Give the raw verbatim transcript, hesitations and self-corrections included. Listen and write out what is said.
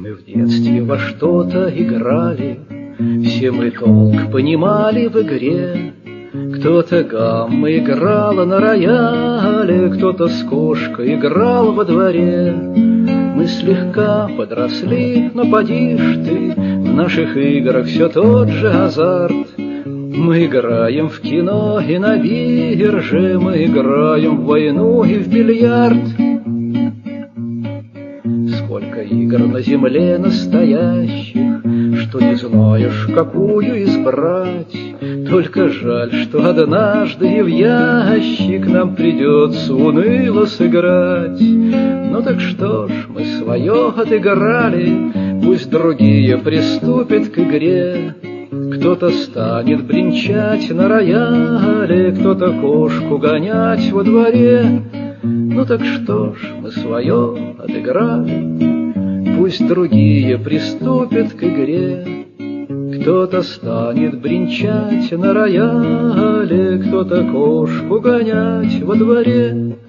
Мы в детстве во что-то играли, все мы толк понимали в игре. Кто-то гамма играла на рояле, кто-то с кошкой играл во дворе. Мы слегка подросли, но поди ж ты, в наших играх все тот же азарт. Мы играем в кино и на бирже, мы играем в войну и в бильярд. Сколько игр на земле настоящих, что не знаешь, какую избрать. Только жаль, что однажды и в ящик нам придется уныло сыграть. Ну так что ж, мы свое отыграли, пусть другие приступят к игре. Кто-то станет бренчать на рояле, кто-то кошку гонять во дворе. Ну так что ж, мы свое отыграли, пусть другие приступят к игре. Кто-то станет бренчать на рояле, кто-то кошку гонять во дворе.